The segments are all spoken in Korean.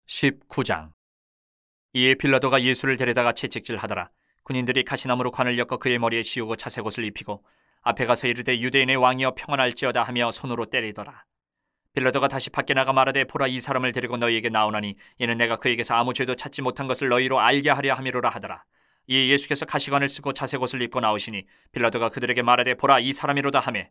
19장. 이에 빌라도가 예수를 데려다가 채찍질하더라. 군인들이 가시나무로 관을 엮어 그의 머리에 씌우고 자색옷을 입히고 앞에 가서 이르되 유대인의 왕이여 평안할지어다 하며 손으로 때리더라. 빌라도가 다시 밖에 나가 말하되 보라, 이 사람을 데리고 너희에게 나오나니 이는 내가 그에게서 아무 죄도 찾지 못한 것을 너희로 알게 하려 함이로라 하더라. 이에 예수께서 가시관을 쓰고 자색옷을 입고 나오시니 빌라도가 그들에게 말하되 보라, 이 사람이로다 하매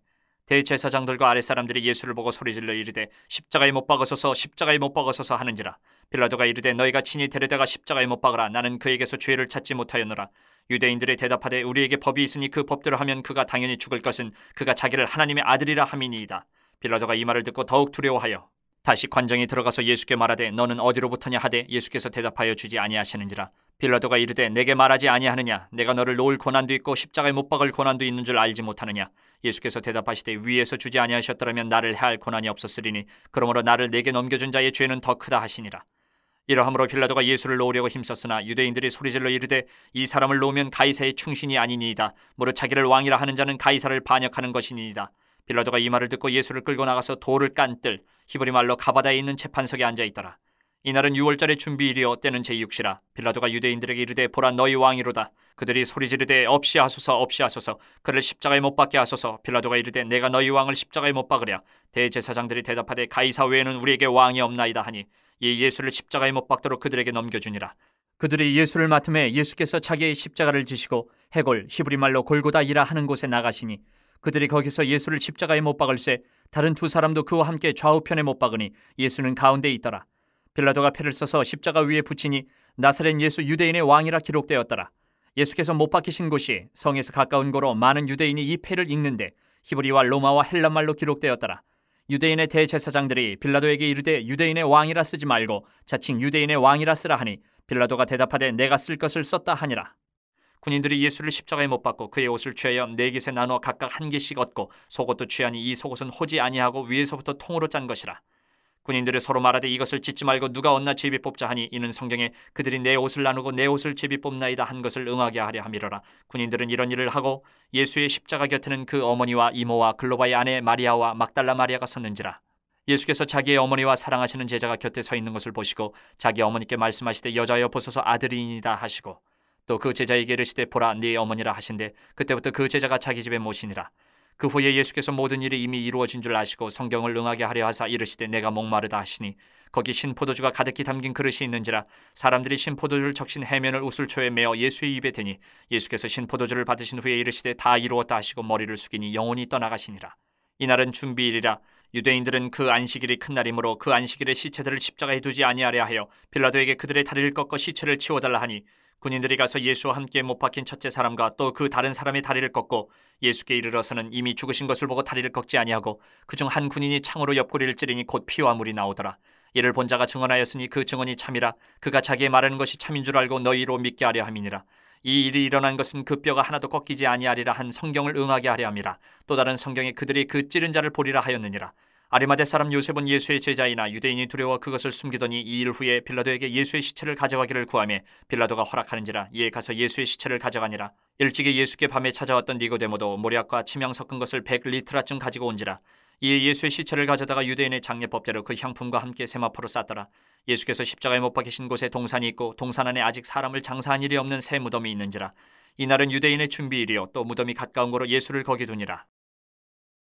대제사장들과 아랫사람들이 예수를 보고 소리질러 이르되 십자가에 못 박으소서, 십자가에 못 박으소서 하는지라. 빌라도가 이르되 너희가 친히 데려다가 십자가에 못 박으라. 나는 그에게서 죄를 찾지 못하였노라. 유대인들이 대답하되 우리에게 법이 있으니 그 법대로 하면 그가 당연히 죽을 것은 그가 자기를 하나님의 아들이라 함이니이다. 빌라도가 이 말을 듣고 더욱 두려워하여 다시 관정에 들어가서 예수께 말하되 너는 어디로부터냐 하되 예수께서 대답하여 주지 아니하시는지라. 빌라도가 이르되 내게 말하지 아니하느냐? 내가 너를 놓을 고난도 있고 십자가에 못 박을 고난도 있는 줄 알지 못하느냐? 예수께서 대답하시되 위에서 주지 아니하셨더라면 나를 해할 고난이 없었으리니 그러므로 나를 내게 넘겨준 자의 죄는 더 크다 하시니라. 이러함으로 빌라도가 예수를 놓으려고 힘썼으나 유대인들이 소리질러 이르되 이 사람을 놓으면 가이사의 충신이 아니니이다. 무릇 자기를 왕이라 하는 자는 가이사를 반역하는 것이니이다. 빌라도가 이 말을 듣고 예수를 끌고 나가서 돌을 깐 뜰, 히브리 말로 가바다에 있는 재판석에 앉아있더라. 이날은 6월절의 준비일이요 때는 제6시라. 빌라도가 유대인들에게 이르되 보라, 너희 왕이로다. 그들이 소리지르되 없이 하소서, 없이 하소서, 그를 십자가에 못 박게 하소서. 빌라도가 이르되 내가 너희 왕을 십자가에 못 박으랴. 대제사장들이 대답하되 가이사 외에는 우리에게 왕이 없나이다 하니 이 예수를 십자가에 못 박도록 그들에게 넘겨주니라. 그들이 예수를 맡음에 예수께서 자기의 십자가를 지시고 해골, 히브리 말로 골고다이라 하는 곳에 나가시니 그들이 거기서 예수를 십자가에 못 박을새 다른 두 사람도 그와 함께 좌우편에 못 박으니 예수는 가운데 있더라. 빌라도가 패를 써서 십자가 위에 붙이니 나사렛 예수 유대인의 왕이라 기록되었더라. 예수께서 못 박히신 곳이 성에서 가까운 고로 많은 유대인이 이 패를 읽는데 히브리와 로마와 헬란말로 기록되었더라. 유대인의 대제사장들이 빌라도에게 이르되 유대인의 왕이라 쓰지 말고 자칭 유대인의 왕이라 쓰라 하니 빌라도가 대답하되 내가 쓸 것을 썼다 하니라. 군인들이 예수를 십자가에 못 박고 그의 옷을 취하여 네 깃에 나누어 각각 한 개씩 얻고 속옷도 취하니 이 속옷은 호지 아니하고 위에서부터 통으로 짠 것이라. 군인들이 서로 말하되 이것을 찢지 말고 누가 얻나 제비 뽑자 하니 이는 성경에 그들이 내 옷을 나누고 내 옷을 제비 뽑나이다 한 것을 응하게 하려 함이로라. 군인들은 이런 일을 하고 예수의 십자가 곁에는 그 어머니와 이모와 글로바의 아내 마리아와 막달라 마리아가 섰는지라. 예수께서 자기의 어머니와 사랑하시는 제자가 곁에 서 있는 것을 보시고 자기 어머니께 말씀하시되 여자여 보소서 아들이니이다 하시고 또 그 제자에게 이르시되 보라, 네 어머니라 하신대 그때부터 그 제자가 자기 집에 모시니라. 그 후에 예수께서 모든 일이 이미 이루어진 줄 아시고 성경을 응하게 하려 하사 이르시되 내가 목마르다 하시니 거기 신포도주가 가득히 담긴 그릇이 있는지라. 사람들이 신포도주를 적신 해면을 우슬초에 메어 예수의 입에 대니 예수께서 신포도주를 받으신 후에 이르시되 다 이루었다 하시고 머리를 숙이니 영혼이 떠나가시니라. 이날은 준비일이라. 유대인들은 그 안식일이 큰 날이므로 그 안식일에 시체들을 십자가에 두지 아니하려 하여 빌라도에게 그들의 다리를 꺾어 시체를 치워달라 하니 군인들이 가서 예수와 함께 못 박힌 첫째 사람과 또 그 다른 사람의 다리를 꺾고 예수께 이르러서는 이미 죽으신 것을 보고 다리를 꺾지 아니하고 그중 한 군인이 창으로 옆구리를 찌르니 곧 피와 물이 나오더라. 이를 본 자가 증언하였으니 그 증언이 참이라. 그가 자기의 말하는 것이 참인 줄 알고 너희로 믿게 하려 함이니라. 이 일이 일어난 것은 그 뼈가 하나도 꺾이지 아니하리라 한 성경을 응하게 하려 함이라. 또 다른 성경에 그들이 그 찌른 자를 보리라 하였느니라. 아리마대 사람 요셉은 예수의 제자이나 유대인이 두려워 그것을 숨기더니 이 일 후에 빌라도에게 예수의 시체를 가져가기를 구하매 빌라도가 허락하는지라. 이에 가서 예수의 시체를 가져가니라. 일찍이 예수께 밤에 찾아왔던 니고데모도 모략과 침향 섞은 것을 100리트라쯤 가지고 온지라. 이에 예수의 시체를 가져다가 유대인의 장례법대로 그 향품과 함께 세마포로 쌌더라. 예수께서 십자가에 못 박히신 곳에 동산이 있고 동산 안에 아직 사람을 장사한 일이 없는 새 무덤이 있는지라. 이날은 유대인의 준비일이요 또 무덤이 가까운 고로 예수를 거기 두니라.